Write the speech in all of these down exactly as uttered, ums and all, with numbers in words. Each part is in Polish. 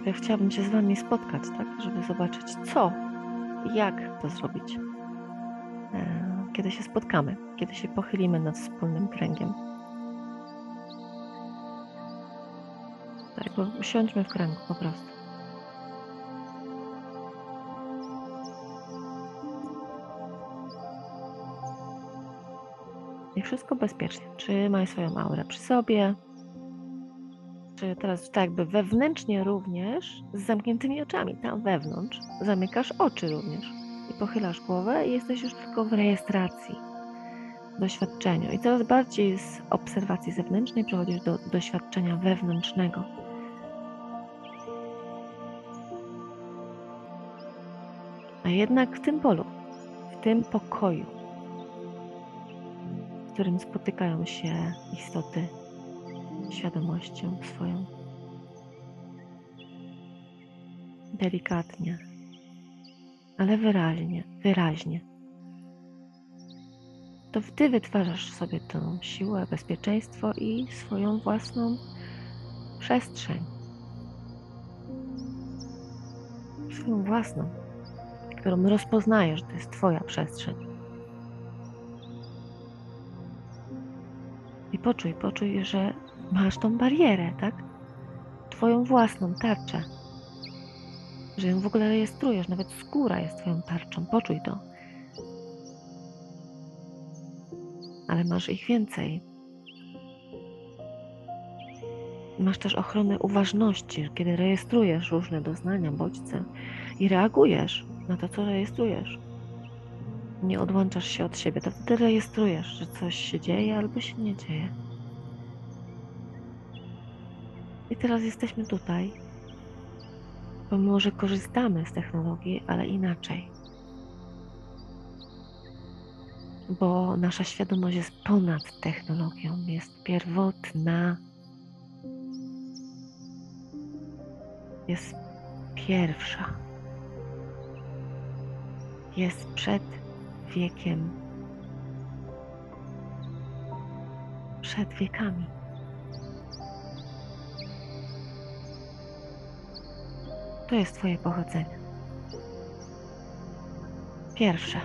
najpierw chciałabym się z Wami spotkać, tak, żeby zobaczyć co i jak to zrobić. E, Kiedy się spotkamy, kiedy się pochylimy nad wspólnym kręgiem. Tak, bo usiądźmy w kręgu po prostu. I wszystko bezpiecznie. Trzymaj swoją aurę przy sobie. Czy teraz tak jakby wewnętrznie również, z zamkniętymi oczami, tam wewnątrz, zamykasz oczy również i pochylasz głowę i jesteś już tylko w rejestracji, doświadczeniu. I coraz bardziej z obserwacji zewnętrznej przechodzisz do doświadczenia wewnętrznego. A jednak w tym polu, w tym pokoju, w którym spotykają się istoty świadomością swoją, delikatnie, ale wyraźnie, wyraźnie, to Ty wytwarzasz sobie tę siłę, bezpieczeństwo i swoją własną przestrzeń. Swoją własną, którą rozpoznajesz, że to jest Twoja przestrzeń. I poczuj, poczuj, że masz tą barierę, tak? Twoją własną tarczę. Że ją w ogóle rejestrujesz, nawet skóra jest Twoją tarczą. Poczuj to. Ale masz ich więcej. Masz też ochronę uważności, kiedy rejestrujesz różne doznania, bodźce i reagujesz na to, co rejestrujesz. Nie odłączasz się od siebie, to wtedy rejestrujesz, że coś się dzieje albo się nie dzieje. I teraz jesteśmy tutaj, pomimo że korzystamy z technologii, ale inaczej. Bo nasza świadomość jest ponad technologią, jest pierwotna, jest pierwsza, jest przed wiekiem, przed wiekami. To jest Twoje pochodzenie. Pierwsze.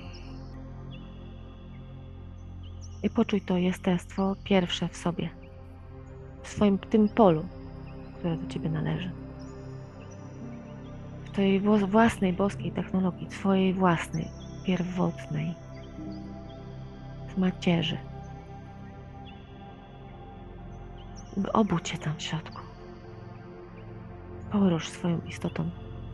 I poczuj to jestestwo pierwsze w sobie, w swoim tym polu, które do Ciebie należy. W Twojej własnej boskiej technologii, Twojej własnej, pierwotnej, z macierzy. Obudź się tam w środku. Porusz swoją istotą.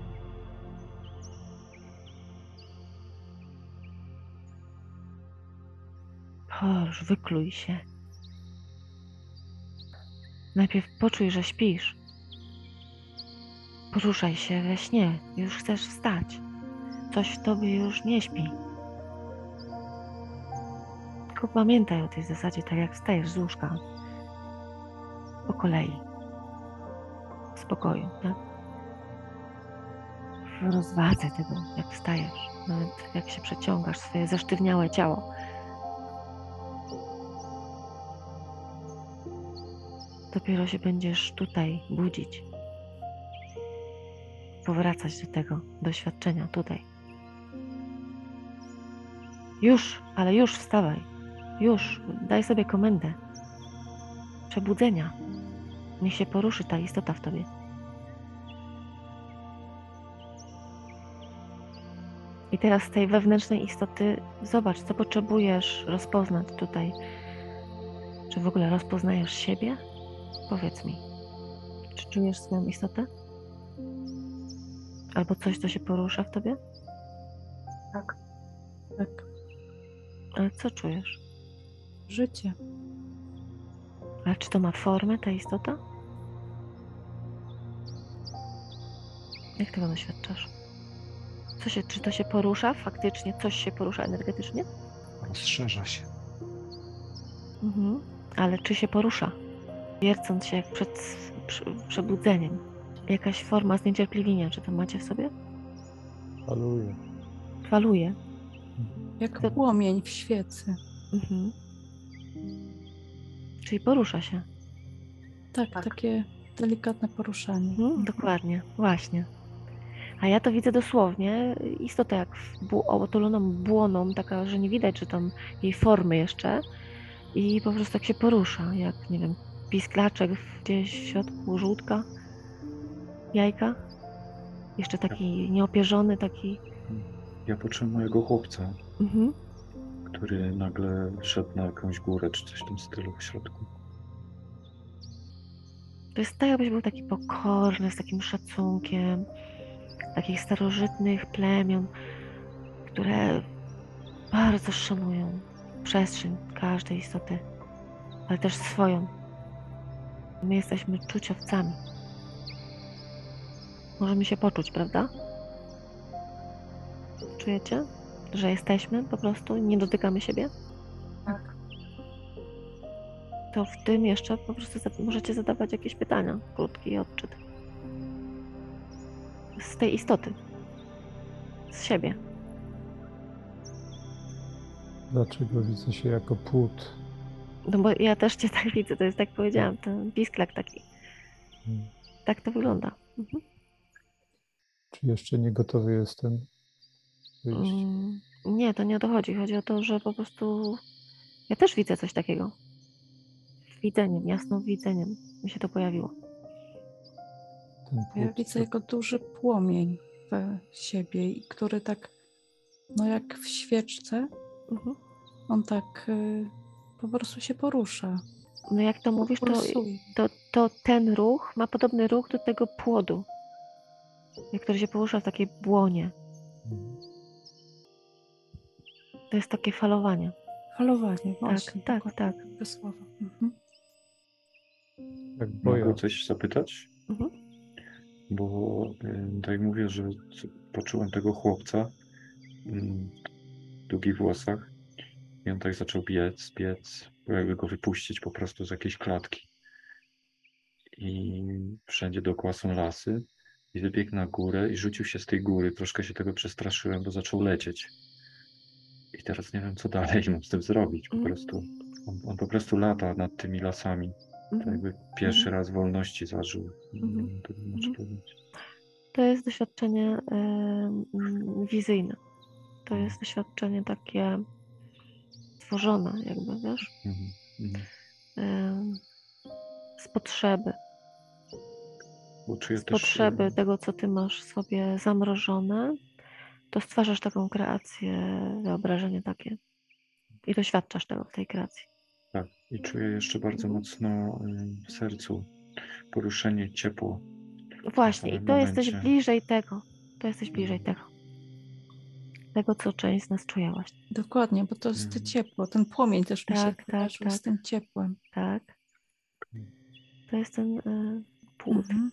Porusz, wykluj się. Najpierw poczuj, że śpisz. Poruszaj się we śnie, już chcesz wstać. Coś w tobie już nie śpi. Tylko pamiętaj o tej zasadzie, tak jak wstajesz z łóżka. Po kolei. W spokoju, tak? W rozwadze tego, jak wstajesz. Nawet jak się przeciągasz swoje zesztywniałe ciało. Dopiero się będziesz tutaj budzić. Powracać do tego doświadczenia tutaj. Już, ale już wstawaj. Już, daj sobie komendę. Przebudzenia. Niech się poruszy ta istota w tobie. I teraz z tej wewnętrznej istoty zobacz, co potrzebujesz rozpoznać tutaj. Czy w ogóle rozpoznajesz siebie? Powiedz mi. Czy czujesz swoją istotę? Albo coś, co się porusza w tobie? Tak, tak. Ale co czujesz? Życie. A czy to ma formę, ta istota? Jak tego doświadczasz? Co się, czy to się porusza? Faktycznie coś się porusza energetycznie? Rozszerza się. Mhm. Ale czy się porusza? Wiercąc się jak przed przebudzeniem. Jakaś forma zniecierpliwienia, czy to macie w sobie? Faluje. Faluje. Jak To- płomień w świecy. Mhm. Czyli porusza się. Tak, Tak. takie Delikatne poruszanie. Mhm, dokładnie, właśnie. A ja to widzę dosłownie, istotę jak w bu- otuloną błoną, taka, że nie widać, że tam jej formy jeszcze i po prostu tak się porusza, jak, nie wiem, pisklaczek gdzieś w środku żółtka, jajka. Jeszcze taki nieopierzony, taki... Ja poczułem mojego chłopca, Mhm. który nagle szedł na jakąś górę, czy coś w tym stylu w środku. To jest tak, jakbyś był taki pokorny, z takim szacunkiem, takich starożytnych plemion, które bardzo szanują przestrzeń każdej istoty, ale też swoją. My jesteśmy czuciowcami. Możemy się poczuć, prawda? Czujecie, że jesteśmy po prostu, nie dotykamy siebie? Tak. To w tym jeszcze po prostu za- możecie zadawać jakieś pytania, krótki odczyt. Z tej istoty. Z siebie. Dlaczego widzę się jako płód? No bo ja też cię tak widzę, to jest tak jak powiedziałam, ten pisklak taki. Hmm. Tak to wygląda. Mhm. Czy jeszcze nie gotowy jestem wyjść? Mm, nie, to nie o to chodzi. Chodzi o to, że po prostu ja też widzę coś takiego. Widzeniem, jasno widzeniem mi się to pojawiło. Ten Ja płód, widzę co- jego duży płomień w siebie, i który tak, no jak w świeczce, Mhm. on tak y, po prostu się porusza. No jak to mówisz, to, Pulsuje. to, to ten ruch ma podobny ruch do tego płodu, jak który się porusza w takiej błonie. Mhm. To jest takie falowanie. Falowanie, właśnie. tak, dokładnie tak. te słowa. Mhm. jak boja. Mogę coś zapytać? Mhm. Bo y, tak mówię, że c- poczułem tego chłopca mm, w długich włosach i on tak zaczął biec, biec, jakby go wypuścić po prostu z jakiejś klatki. I wszędzie dookoła są lasy. I wybiegł na górę i rzucił się z tej góry. Troszkę się tego przestraszyłem, bo zaczął lecieć. I teraz nie wiem, co dalej mam z tym zrobić. Po Mhm. prostu on, on po prostu lata nad tymi lasami. Tak Mhm. jakby pierwszy raz wolności zażył. Nie Mhm. wiem, to znaczy Mhm. powiedzieć. To jest doświadczenie em, wizyjne. To jest doświadczenie takie stworzone, jakby, wiesz, Mhm. Mhm. em, z potrzeby. Bo czuję Z też, potrzeby y, tego, co ty masz w sobie zamrożone, to stwarzasz taką kreację, wyobrażenie takie i doświadczasz tego w tej kreacji. tak, i czuję jeszcze bardzo Mhm. mocno y, w sercu poruszenie, ciepło. Właśnie, i samym to jesteś momencie. bliżej tego. To jesteś bliżej tego. Tego, co część z nas czuje właśnie. Dokładnie, bo to jest Mhm. ciepło. Ten płomień też mi się Tak, tak, kojarzył z tak. tym ciepłem. Tak. To jest ten y, płód. Mhm.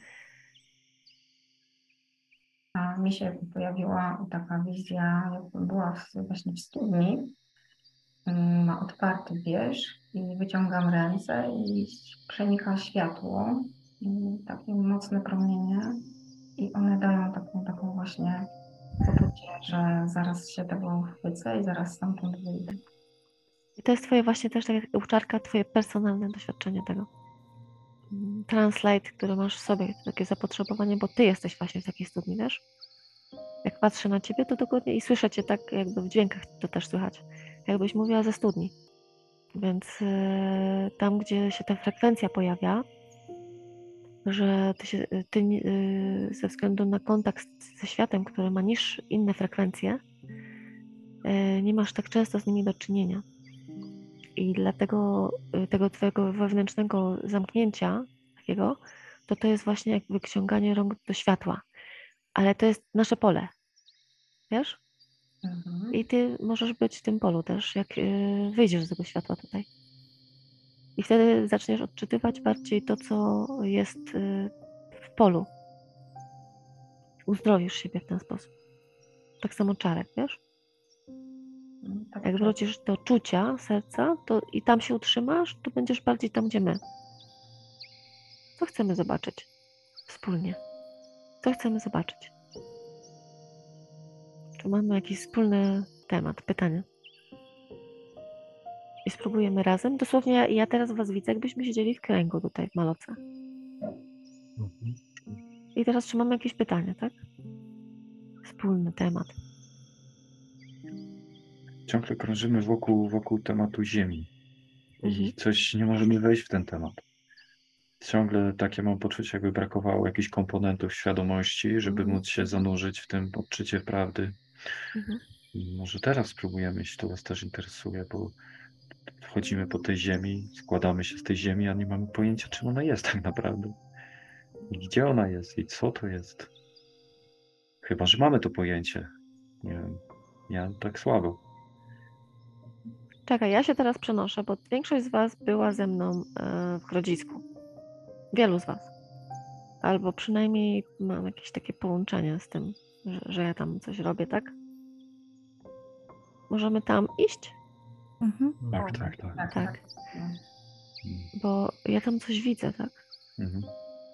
A mi się pojawiła taka wizja, jakbym była w, właśnie w studni, ym, ma otwarty wierzch i wyciągam ręce i przenika światło, ym, takie mocne promienie i one dają taką, taką właśnie poczucie, że zaraz się tego chwycę i zaraz stamtąd wyjdę. I to jest twoje właśnie też, tak jak uczarka, twoje personalne doświadczenie tego. Mm, Translate, który masz w sobie, takie zapotrzebowanie, bo ty jesteś właśnie w takiej studni, wiesz? Jak patrzę na ciebie, to dokładnie i słyszę cię tak, jakby w dźwiękach to też słychać. Jakbyś mówiła ze studni. Więc y, tam, gdzie się ta frekwencja pojawia, że ty, się, ty y, ze względu na kontakt ze światem, który ma niż inne frekwencje, y, nie masz tak często z nimi do czynienia. I dlatego y, tego twojego wewnętrznego zamknięcia takiego, to to jest właśnie jak wyciąganie rąk do światła. Ale to jest nasze pole, wiesz? Mhm. I ty możesz być w tym polu też, jak y, wyjdziesz z tego światła tutaj. I wtedy zaczniesz odczytywać bardziej to, co jest y, w polu. Uzdrowisz siebie w ten sposób. Tak samo czarek, wiesz? Tak Jak czuję. wrócisz do czucia serca, to i tam się utrzymasz, to będziesz bardziej tam, gdzie my. Co chcemy zobaczyć wspólnie? Co chcemy zobaczyć? Czy mamy jakiś wspólny temat, pytanie? I spróbujemy razem. Dosłownie ja, ja teraz was widzę, jakbyśmy siedzieli w kręgu tutaj w Maloce. I teraz czy mamy jakieś pytania, tak? Wspólny temat. Ciągle krążymy wokół, wokół tematu Ziemi i Mhm. coś nie możemy wejść w ten temat. Ciągle takie mam poczucie, jakby brakowało jakichś komponentów świadomości, żeby Mhm. móc się zanurzyć w tym odczycie prawdy. Mhm. I może teraz spróbujemy, jeśli to Was też interesuje, bo wchodzimy po tej ziemi, składamy się z tej ziemi, a nie mamy pojęcia, czym ona jest tak naprawdę. I gdzie ona jest i co to jest. Chyba że mamy to pojęcie. Nie wiem, ja tak słabo. Czekaj, ja się teraz przenoszę, bo większość z was była ze mną e, w Grodzisku. Wielu z was. Albo przynajmniej mam jakieś takie połączenie z tym, że, że ja tam coś robię, tak? Możemy tam iść? Mhm. Tak, tak, tak. Tak, Tak. tak. No. Mm, Bo ja tam coś widzę, tak? mhm.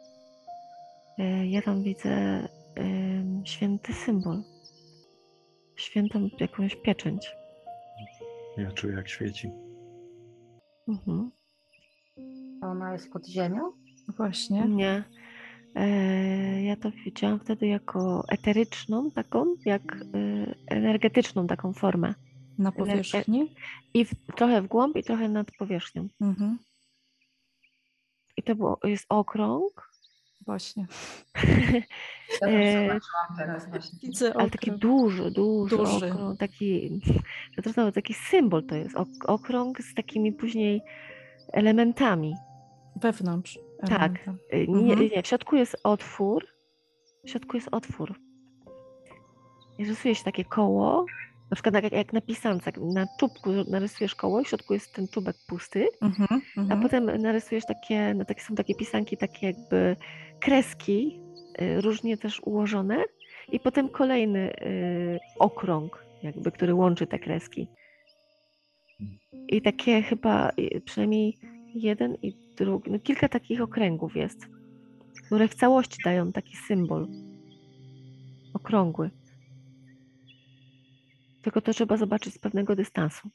E, Ja tam widzę em, święty symbol. Świętą jakąś pieczęć. Ja czuję, jak świeci. Mhm. A ona jest pod ziemią? Właśnie. Nie. E, Ja to widziałam wtedy jako eteryczną taką, jak e, energetyczną taką formę. Na powierzchni. I w, trochę w głąb, i trochę nad powierzchnią. Mhm. I to było, jest okrąg, Właśnie. Ja E, też zobaczyłam teraz właśnie. Widzę ale taki okrąg. duży, duży, Duży. okrąg, taki, że to znowu taki symbol to jest, ok- okrąg z takimi później elementami. Wewnątrz. Tak, elementem. e, nie, Mhm. nie, w środku jest otwór, w środku jest otwór. I rysuje się takie koło, na przykład jak, jak na pisance, na czubku narysujesz koło i w środku jest ten czubek pusty, Mhm. a Mhm. potem narysujesz takie, no takie są takie pisanki, takie jakby kreski, y, różnie też ułożone i potem kolejny y, okrąg, jakby, który łączy te kreski. I takie chyba y, przynajmniej jeden i drugi, no kilka takich okręgów jest, które w całości dają taki symbol okrągły. Tylko to trzeba zobaczyć z pewnego dystansu.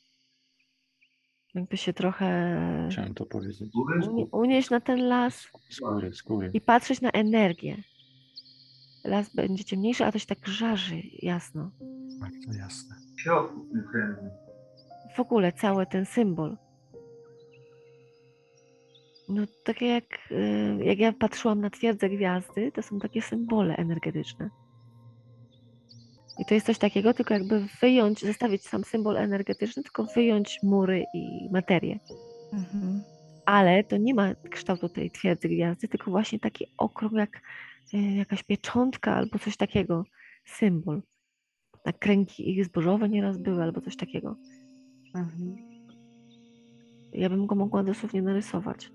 Jakby się trochę Chciałem to powiedzieć. unie, unieść na ten las Z góry, z góry. i patrzeć na energię. Las będzie ciemniejszy, a to się tak żarzy jasno. Bardzo jasne. W ogóle cały ten symbol. No takie jak, y, jak ja patrzyłam na twierdzę gwiazdy, to są takie symbole energetyczne. I to jest coś takiego, tylko jakby wyjąć, zostawić sam symbol energetyczny, tylko wyjąć mury i materię. Mhm. Ale to nie ma kształtu tej twierdzy gwiazdy, tylko właśnie taki okrąg jak y, jakaś pieczątka albo coś takiego. Symbol. Na kręgi ich zbożowe nieraz były albo coś takiego. Mhm. Ja bym go mogła dosłownie narysować.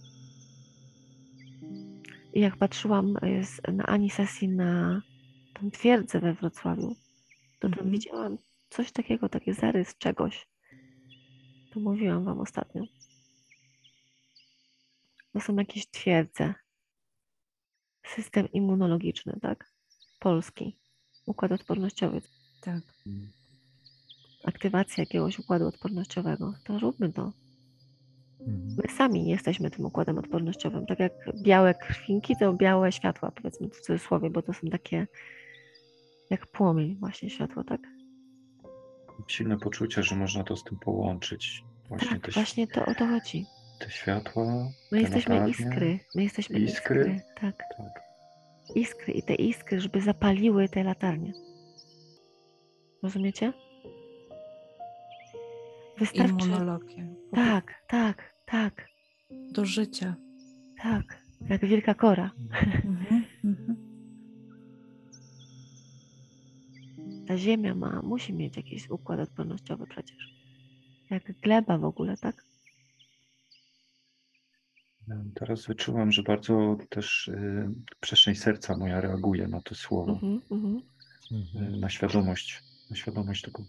I jak patrzyłam y, z- na Ani sesji na tą twierdzę we Wrocławiu, to tam Mhm. widziałam coś takiego, taki zarys czegoś. To mówiłam wam ostatnio. To są jakieś twierdze. System immunologiczny, tak? Polski. Układ odpornościowy. Tak. Aktywacja jakiegoś układu odpornościowego. To róbmy to. Mhm. My sami jesteśmy tym układem odpornościowym. Tak jak białe krwinki, to białe światła, powiedzmy w cudzysłowie, bo to są takie jak płomień właśnie światło, tak? Silne poczucie, że można to z tym połączyć. Właśnie Tak, te, właśnie to o to chodzi. te światła, My te jesteśmy latarnie. iskry. My jesteśmy Iskry? iskry. Tak. Tak. Iskry i te iskry, żeby zapaliły te latarnie. Rozumiecie? Wystarczy. Immunologię. Tak, tak, tak, Do życia. tak. Jak wielka kora. Mhm. Mhm. Ta ziemia ma, musi mieć jakiś układ odpornościowy przecież. Jak gleba w ogóle, tak? Teraz wyczułam, że bardzo też y, przestrzeń serca moja reaguje na to słowo, Mhm, mhm. Mhm. y, na świadomość, na świadomość tego.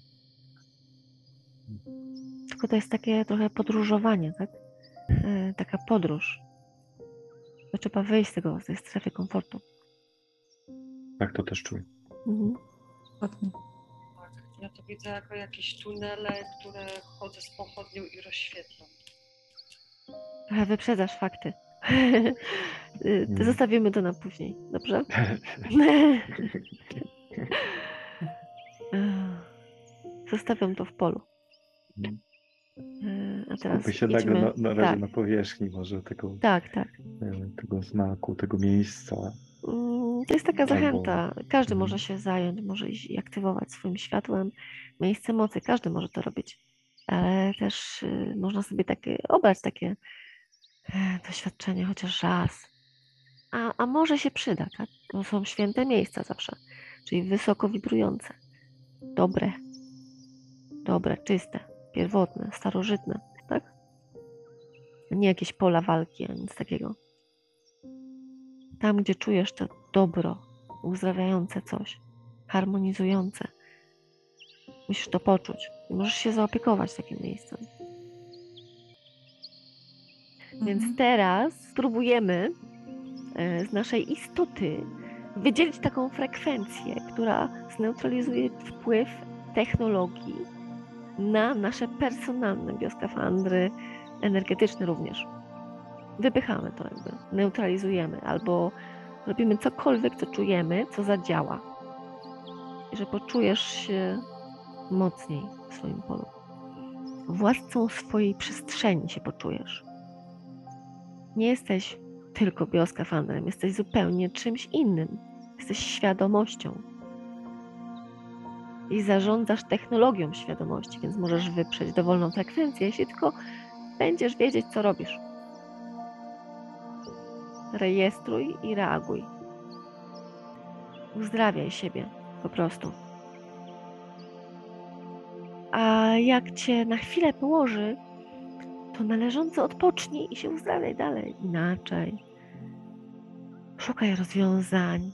Tylko to jest takie trochę podróżowanie, tak? E, taka podróż. To trzeba wyjść z tego, z tej strefy komfortu. Tak to też czuję. Mhm. Ładnie. Tak. Ja to widzę jako jakieś tunele, które chodzę z pochodnią i rozświetlam. Trochę wyprzedzasz fakty. Y, to Mm. Zostawimy to na później, dobrze? Zostawiam to w polu. Y, A teraz Skupmy się na, idźmy. na, na razie tak, na powierzchni może tego, tak, tak. e, tego znaku, tego miejsca. Mm, To jest taka Albo- zachęta. Każdy Mhm. może się zająć, może iść i aktywować swoim światłem miejsce mocy. Każdy może to robić. Ale też y, można sobie takie obrać takie e, doświadczenie chociaż raz. A, a może się przyda, tak? To są święte miejsca zawsze. Czyli wysoko wibrujące. Dobre. Dobre, czyste, pierwotne, starożytne, tak? Nie jakieś pola walki, ani nic takiego. Tam, gdzie czujesz to dobro, uzdrawiające coś, harmonizujące. Musisz to poczuć. I możesz się zaopiekować takim miejscem. Więc Mhm. teraz spróbujemy e, z naszej istoty wydzielić taką frekwencję, która zneutralizuje wpływ technologii na nasze personalne bioskafandry energetyczne również. Wypychamy to jakby, neutralizujemy albo robimy cokolwiek, co czujemy, co zadziała. I że poczujesz się mocniej w swoim polu. Władcą swojej przestrzeni się poczujesz. Nie jesteś tylko bioskafandrem, jesteś zupełnie czymś innym. Jesteś świadomością. I zarządzasz technologią świadomości, więc możesz wyprzeć dowolną frekwencję, jeśli tylko będziesz wiedzieć, co robisz. Rejestruj i reaguj. Uzdrawiaj siebie po prostu. A jak cię na chwilę położy, to należąco odpocznij i się uzdrawiaj dalej. Inaczej. Szukaj rozwiązań.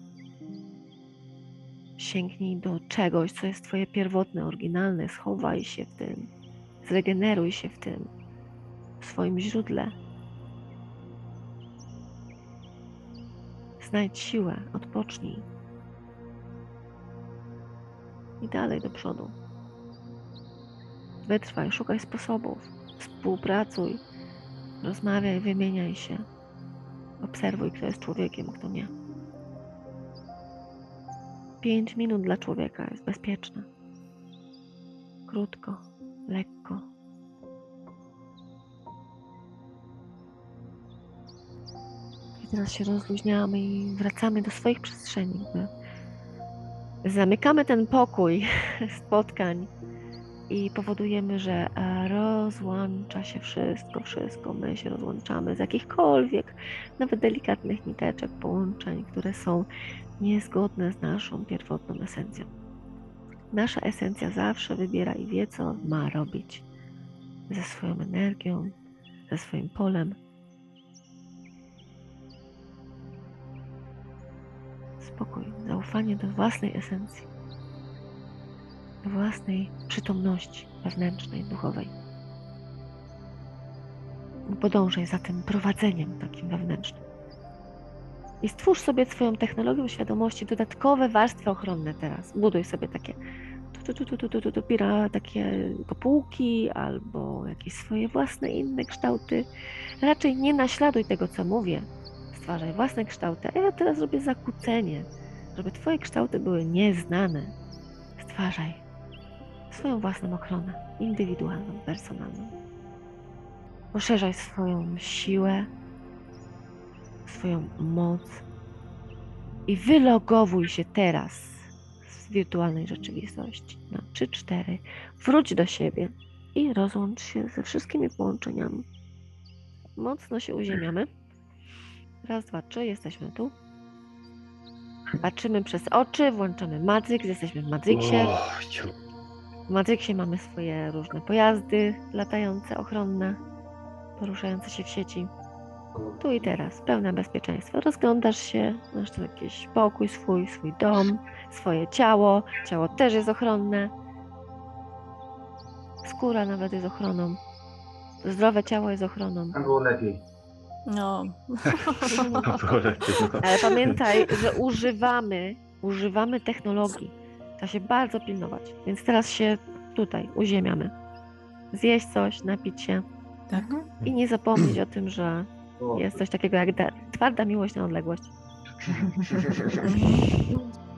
Sięgnij do czegoś, co jest twoje pierwotne, oryginalne. Schowaj się w tym. Zregeneruj się w tym. W swoim źródle. Znajdź siłę, odpocznij. I dalej do przodu. Wytrwaj, szukaj sposobów. Współpracuj. Rozmawiaj, wymieniaj się. Obserwuj, kto jest człowiekiem, kto nie. Pięć minut dla człowieka jest bezpieczne. Krótko, lekko. I teraz się rozluźniamy i wracamy do swoich przestrzeni. jakby. Zamykamy ten pokój spotkań i powodujemy, że e, rozłącza się wszystko, wszystko. My się rozłączamy z jakichkolwiek, nawet delikatnych niteczek, połączeń, które są niezgodne z naszą pierwotną esencją. Nasza esencja zawsze wybiera i wie, co ma robić ze swoją energią, ze swoim polem. Spokój, zaufanie do własnej esencji, do własnej przytomności wewnętrznej, duchowej. Podążaj za tym prowadzeniem takim wewnętrznym. I stwórz sobie swoją technologią świadomości dodatkowe warstwy ochronne teraz. Buduj sobie takie tu, tu, tu, tu, tu, tu, tu, pira, takie kopułki albo jakieś swoje własne inne kształty. Raczej nie naśladuj tego, co mówię. Stwarzaj własne kształty, a ja teraz robię zakłócenie, żeby twoje kształty były nieznane. Stwarzaj swoją własną ochronę, indywidualną, personalną. Poszerzaj swoją siłę, swoją moc i wylogowuj się teraz z wirtualnej rzeczywistości na trzy cztery. Wróć do siebie i rozłącz się ze wszystkimi połączeniami. Mocno się uziemiamy. Raz, dwa, trzy, jesteśmy tu. Patrzymy przez oczy, włączamy Matrix, jesteśmy w Matrixie. O, ciu. W Matrixie mamy swoje różne pojazdy latające, ochronne, poruszające się w sieci. Tu i teraz, pełne bezpieczeństwo. Rozglądasz się, masz tu jakiś pokój swój, swój dom, swoje ciało. Ciało też jest ochronne. Skóra nawet jest ochroną. Zdrowe ciało jest ochroną. Tam było lepiej. No, To było lepiej, no. Ale pamiętaj, że używamy, używamy technologii. Trzeba się bardzo pilnować. Więc teraz się tutaj uziemiamy. Zjeść coś, napić się tak. i nie zapomnieć o tym, że Jest coś takiego jak da- twarda miłość na odległość.